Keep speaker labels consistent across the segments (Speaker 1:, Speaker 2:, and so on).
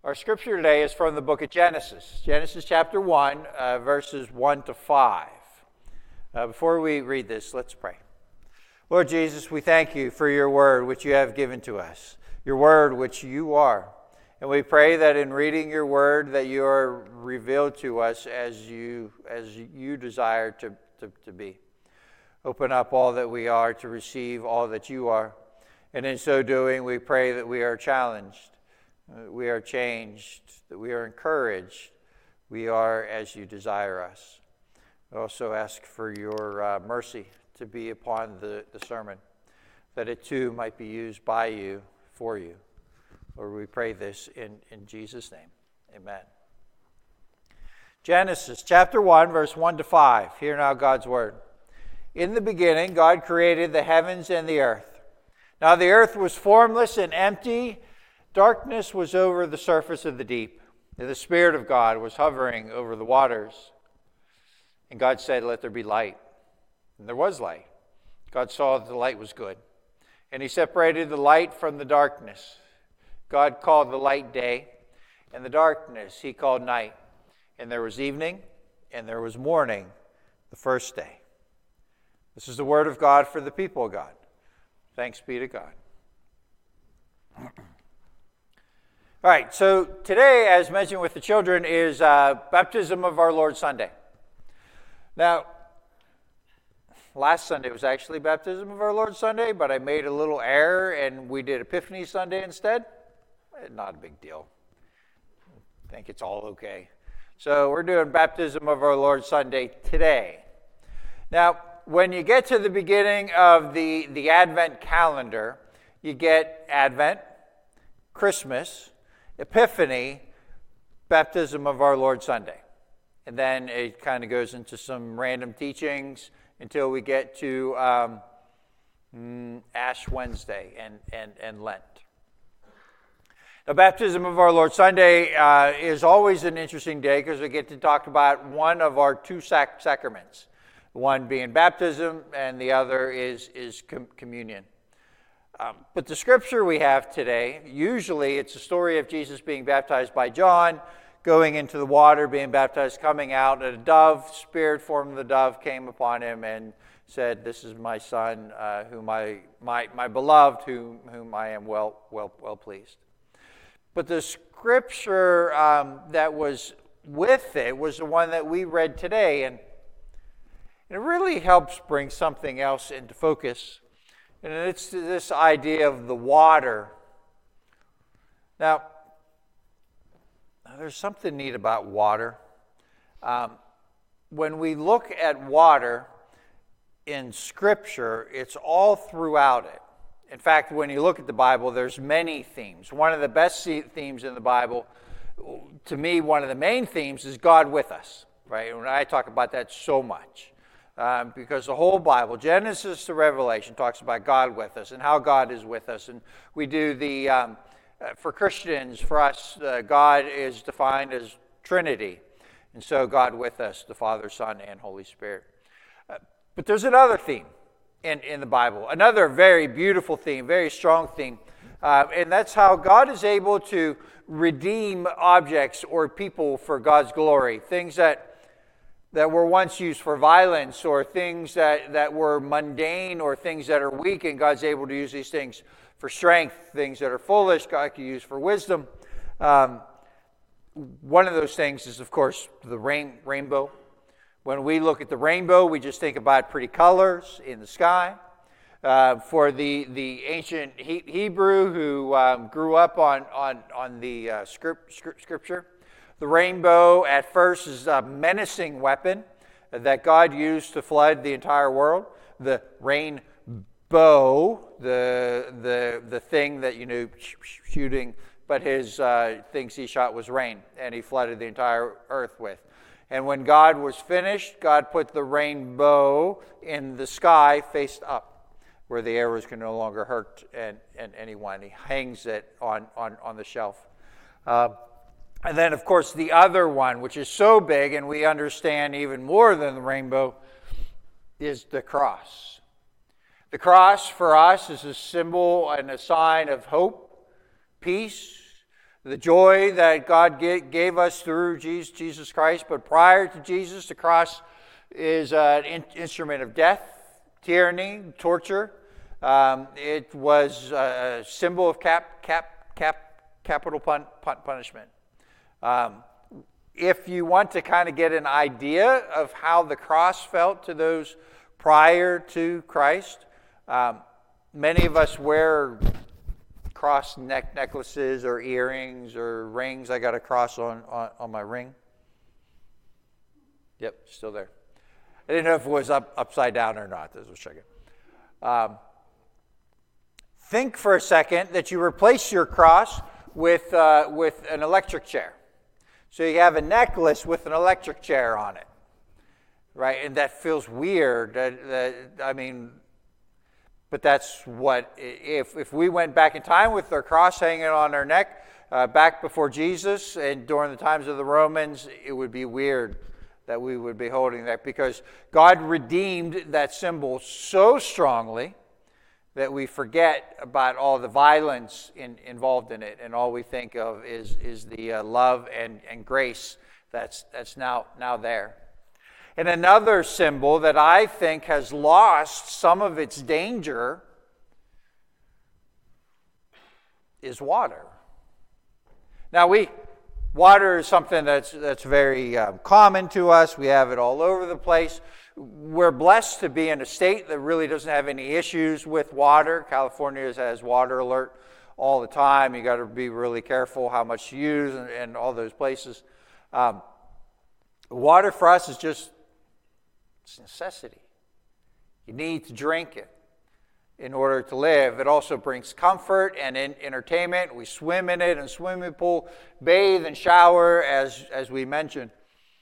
Speaker 1: Our scripture today is from the book of Genesis. Genesis chapter 1, verses 1 to 5. Before we read this, let's pray. Lord Jesus, we thank you for your word which you have given to us, your word which you are. And we pray that in reading your word that you are revealed to us as you desire to be. Open up all that we are to receive all that you are. And in so doing, we pray that we are challenged, we are changed, that we are encouraged. We are as you desire us. We also ask for your mercy to be upon the sermon, that it too might be used by you, for you. Lord, we pray this in Jesus' name. Amen. Genesis chapter 1, verse 1 to 5. Hear now God's word. In the beginning, God created the heavens and the earth. Now the earth was formless and empty. Darkness was over the surface of the deep, and the Spirit of God was hovering over the waters. And God said, "Let there be light." And there was light. God saw that the light was good. And he separated the light from the darkness. God called the light day, and the darkness he called night. And there was evening, and there was morning, the first day. This is the word of God for the people of God. Thanks be to God. All right, so today, as mentioned with the children, is Baptism of Our Lord Sunday. Now, last Sunday was actually Baptism of Our Lord Sunday, but I made a little error and we did Epiphany Sunday instead. Not a big deal. I think it's all okay. So we're doing Baptism of Our Lord Sunday today. Now, when you get to the beginning of the Advent calendar, you get Advent, Christmas, Epiphany, Baptism of Our Lord Sunday. And then it kind of goes into some random teachings until we get to Ash Wednesday and Lent. The Baptism of Our Lord Sunday is always an interesting day because we get to talk about one of our two sacraments, one being baptism and the other is communion. But the scripture we have today, usually it's a story of Jesus being baptized by John, going into the water, being baptized, coming out, and a dove, spirit form of the dove, came upon him and said, "This is my son, whom my beloved, whom I am well pleased." But the scripture that was with it was the one that we read today, and it really helps bring something else into focus. And it's this idea of the water. Now, there's something neat about water. When we look at water in Scripture, it's all throughout it. In fact, when you look at the Bible, there's many themes. One of the best themes in the Bible, to me, one of the main themes is God with us, right? And I talk about that so much. Because the whole Bible, Genesis to Revelation, talks about God with us and how God is with us. And we do for Christians, for us, God is defined as Trinity. And so God with us, the Father, Son, and Holy Spirit. But there's another theme in the Bible, another very beautiful theme, very strong theme. And that's how God is able to redeem objects or people for God's glory. Things that were once used for violence, or things that were mundane, or things that are weak, and God's able to use these things for strength. Things that are foolish, God can use for wisdom. One of those things is, of course, the rainbow. When we look at the rainbow, we just think about pretty colors in the sky. For the ancient Hebrew who grew up on the scripture, the rainbow at first is a menacing weapon that God used to flood the entire world. The rainbow, the thing that, shooting, but his things he shot was rain, and he flooded the entire earth with. And when God was finished, God put the rainbow in the sky faced up, where the arrows can no longer hurt anyone. He hangs it on the shelf. And then, of course, the other one, which is so big and we understand even more than the rainbow, is the cross. The cross for us is a symbol and a sign of hope, peace, The joy that God gave us through Jesus Christ. But prior to Jesus, the cross is an instrument of death, tyranny, torture. It was a symbol of capital punishment. If you want to kind of get an idea of how the cross felt to those prior to Christ, many of us wear cross necklaces or earrings or rings. I got a cross on my ring. Yep, still there. I didn't know if it was upside down or not. This was checking. Think for a second that you replace your cross with an electric chair. So you have a necklace with an electric chair on it, right? And that feels weird. But that's what, if we went back in time with our cross hanging on our neck, back before Jesus and during the times of the Romans, it would be weird that we would be holding that, because God redeemed that symbol so strongly that we forget about all the violence involved in it, and all we think of is the love and grace that's now there. And another symbol that I think has lost some of its danger is water. Now, water is something that's very common to us. We have it all over the place. We're blessed to be in a state that really doesn't have any issues with water. California has water alert all the time. You got to be really careful how much you use and all those places. Water for us is just a necessity. You need to drink it in order to live. It also brings comfort and entertainment. We swim in it in a swimming pool, bathe and shower, as we mentioned.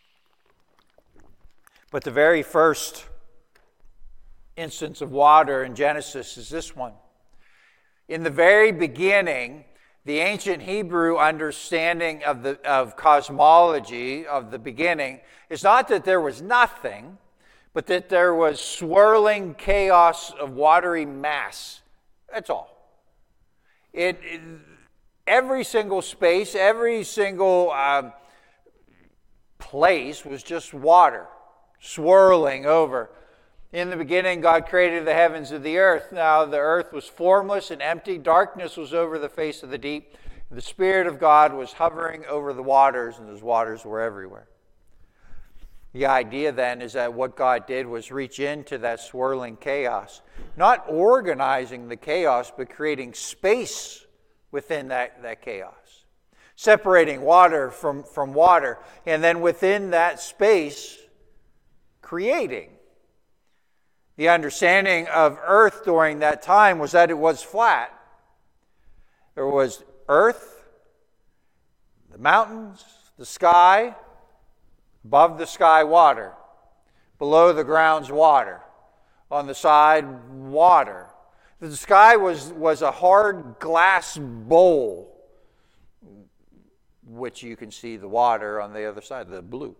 Speaker 1: But the very first instance of water in Genesis is this one. In the very beginning, the ancient Hebrew understanding of cosmology, of the beginning, is not that there was nothing, but that there was swirling chaos of watery mass. That's all. Every single space, every single place was just water swirling over. In the beginning, God created the heavens and the earth. Now the earth was formless and empty. Darkness was over the face of the deep. The Spirit of God was hovering over the waters, and those waters were everywhere. The idea then is that what God did was reach into that swirling chaos, not organizing the chaos, but creating space within that chaos, separating water from water, and then within that space, creating. The understanding of earth during that time was that it was flat. There was earth, the mountains, the sky, above the sky, water. Below the ground's water. On the side, water. The sky was a hard glass bowl, which you can see the water on the other side, the blue.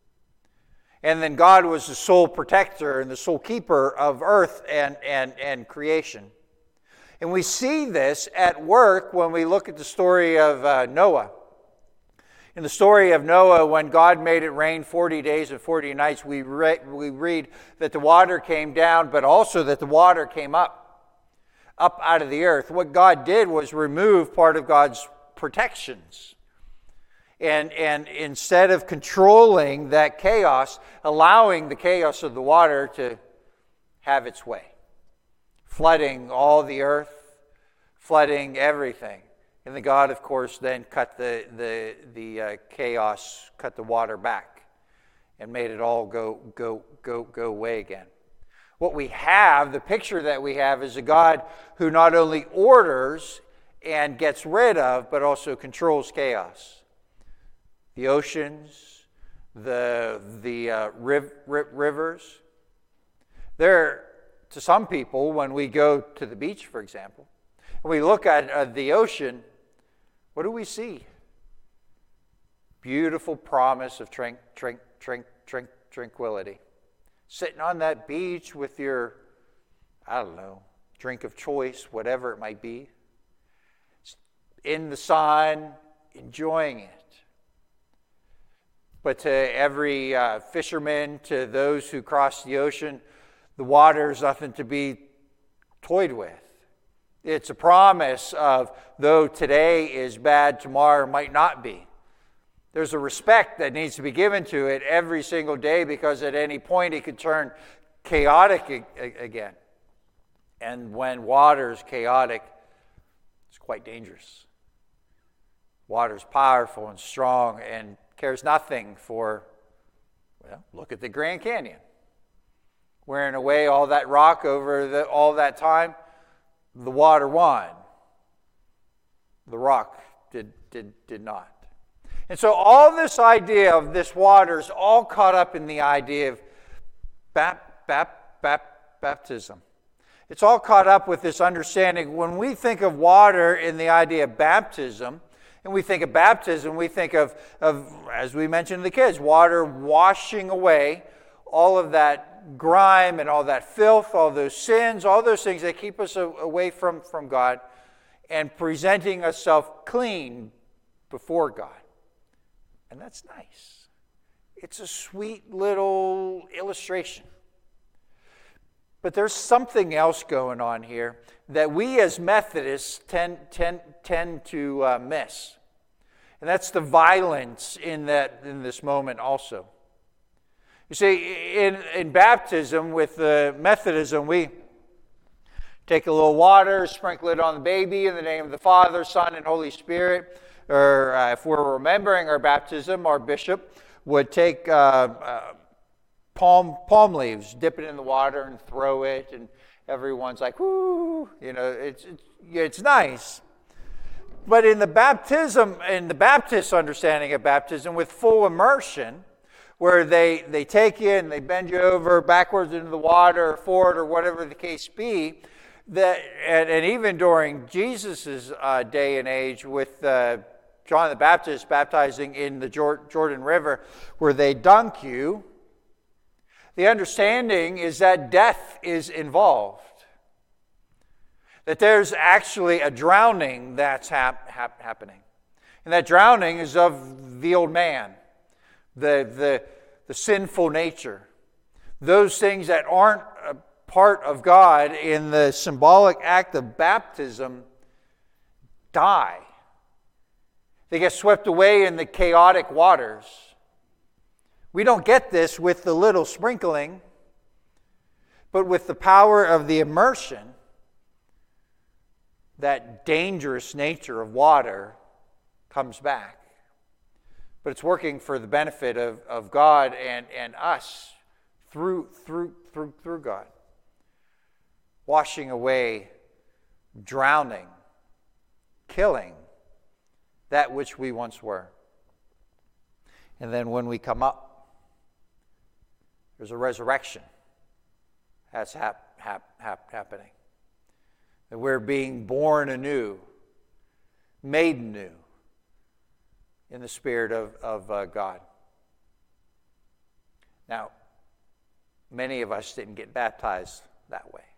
Speaker 1: And then God was the sole protector and the sole keeper of earth and creation. And we see this at work when we look at the story of Noah. In the story of Noah, when God made it rain 40 days and 40 nights, we read that the water came down, but also that the water came up out of the earth. What God did was remove part of God's protections. And instead of controlling that chaos, allowing the chaos of the water to have its way, flooding all the earth, flooding everything. And the God, of course, then cut the chaos, cut the water back, and made it all go away again. What we have, the picture that we have, is a God who not only orders and gets rid of, but also controls chaos. The oceans, the rivers. There, to some people, when we go to the beach, for example, and we look at the ocean, what do we see? Beautiful promise of tranquility. Sitting on that beach with your, drink of choice, whatever it might be. In the sun, enjoying it. But to every fisherman, to those who cross the ocean, the water is nothing to be toyed with. It's a promise of, though today is bad, tomorrow might not be. There's a respect that needs to be given to it every single day, because at any point it could turn chaotic again. And when water is chaotic, it's quite dangerous. Water is powerful and strong and cares nothing for, well, look at the Grand Canyon. Wearing away all that rock over all that time, the water won. The rock did not. And so all this idea of this water is all caught up in the idea of baptism. It's all caught up with this understanding. When we think of water in the idea of baptism, and we think of baptism, we think of, as we mentioned to the kids, water washing away all of that grime and all that filth, all those sins, all those things that keep us away from God, and presenting ourselves clean before God. And that's nice. It's a sweet little illustration. But there's something else going on here that we as Methodists tend to miss. And that's the violence in this moment also. You see, in baptism with Methodism, we take a little water, sprinkle it on the baby in the name of the Father, Son, and Holy Spirit. Or if we're remembering our baptism, our bishop would take palm leaves, dip it in the water, and throw it, and everyone's like, "Woo!" You know, it's nice. But in the Baptist understanding of baptism, with full immersion, where they take you and they bend you over backwards into the water or forward or whatever the case be, and even during Jesus' day and age with John the Baptist baptizing in the Jordan River, where they dunk you, the understanding is that death is involved. That there's actually a drowning that's happening. And that drowning is of the old man, the sinful nature. Those things that aren't a part of God in the symbolic act of baptism die. They get swept away in the chaotic waters. We don't get this with the little sprinkling, but with the power of the immersion, that dangerous nature of water comes back. But it's working for the benefit of God and us through God. Washing away, drowning, killing that which we once were. And then when we come up, there's a resurrection that's happening. That we're being born anew, made new in the Spirit of God. Now, many of us didn't get baptized that way.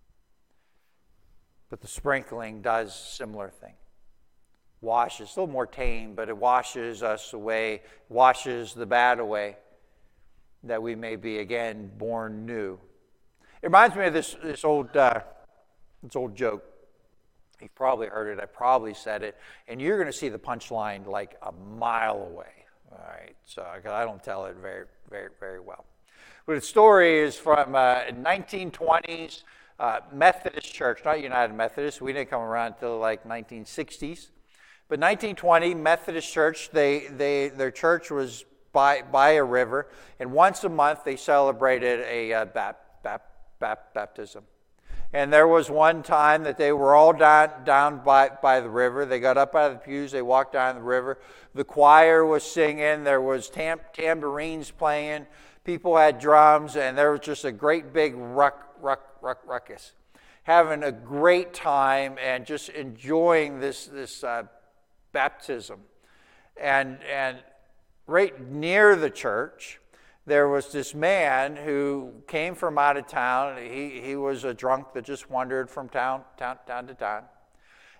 Speaker 1: But the sprinkling does a similar thing. Washes, a little more tame, but it washes us away, washes the bad away, that we may be again born new. It reminds me of this old joke. You've probably heard it. I probably said it. And you're going to see the punchline like a mile away. All right. So I don't tell it very, very, very well. But the story is from 1920s Methodist church, not United Methodist. We didn't come around until like 1960s. But 1920 Methodist church, their church was by a river. And once a month they celebrated a baptism. And there was one time that they were all down by the river. They got up out of the pews. They walked down the river. The choir was singing. There was tambourines playing. People had drums. And there was just a great big ruckus. Having a great time and just enjoying this baptism. And right near the church, there was this man who came from out of town. He was a drunk that just wandered from town to town.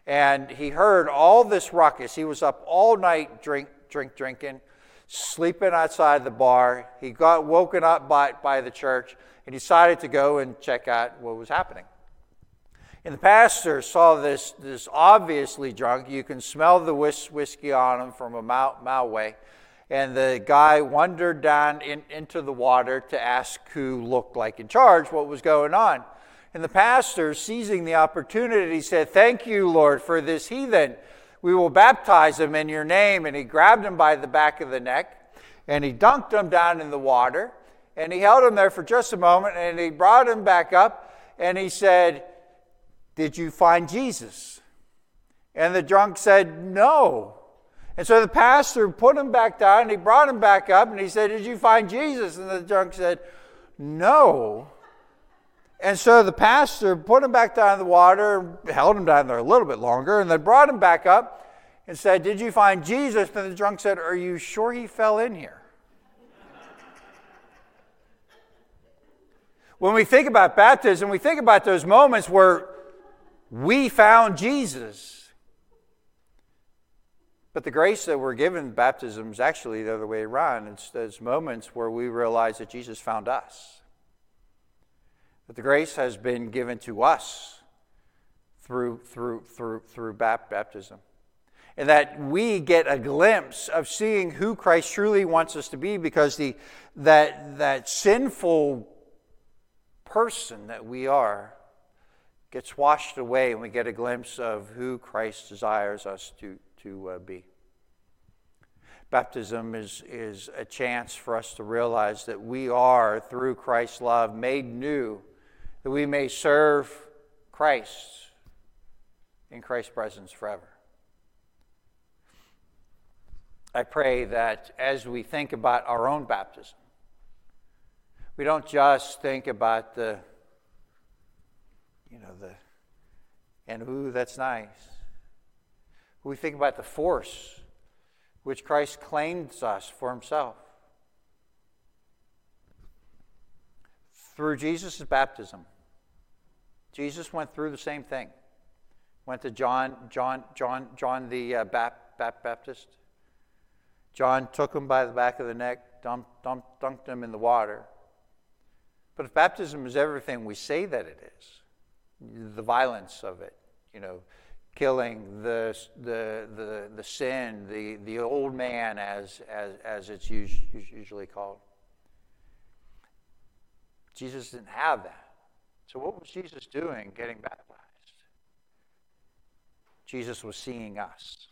Speaker 1: And he heard all this ruckus. He was up all night drinking, sleeping outside the bar. He got woken up by the church and decided to go and check out what was happening. And the pastor saw this obviously drunk. You can smell the whiskey on him from a mile away. And the guy wandered down into the water to ask who looked like in charge what was going on. And the pastor, seizing the opportunity, said, "Thank you, Lord, for this heathen. We will baptize him in your name." And he grabbed him by the back of the neck, and he dunked him down in the water. And he held him there for just a moment, and he brought him back up, and he said, "Did you find Jesus?" And the drunk said, "No." And so the pastor put him back down, and he brought him back up, and he said, "Did you find Jesus?" And the drunk said, "No." And so the pastor put him back down in the water, held him down there a little bit longer, and then brought him back up and said, "Did you find Jesus?" And the drunk said, "Are you sure he fell in here?" When we think about baptism, we think about those moments where we found Jesus. But the grace that we're given in baptism is actually the other way around. It's those moments where we realize that Jesus found us. That the grace has been given to us through baptism. And that we get a glimpse of seeing who Christ truly wants us to be, because that sinful person that we are gets washed away, and we get a glimpse of who Christ desires us to be. Baptism is a chance for us to realize that we are, through Christ's love, made new, that we may serve Christ in Christ's presence forever. I pray that as we think about our own baptism, we don't just think about ooh, that's nice. We think about the force which Christ claims us for himself. Through Jesus' baptism, Jesus went through the same thing. Went to John the Baptist. John took him by the back of the neck, dunked him in the water. But if baptism is everything we say that it is, the violence of it, killing the sin, the old man as it's usually called. Jesus didn't have that. So what was Jesus doing getting baptized? Jesus was seeing us.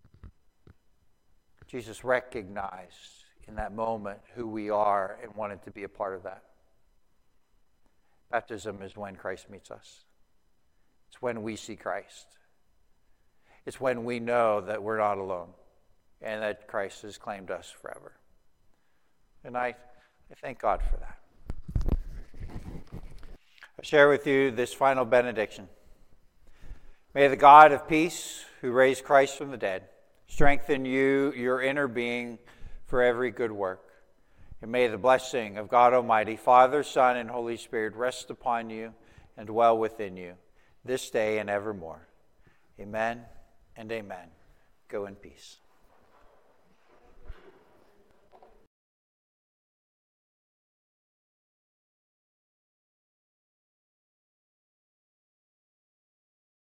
Speaker 1: Jesus recognized in that moment who we are and wanted to be a part of that. Baptism is when Christ meets us. It's when we see Christ. It's when we know that we're not alone and that Christ has claimed us forever. And I thank God for that. I share with you this final benediction. May the God of peace, who raised Christ from the dead, strengthen you, your inner being, for every good work. And may the blessing of God Almighty, Father, Son, and Holy Spirit rest upon you and dwell within you this day and evermore. Amen and amen. Go in peace.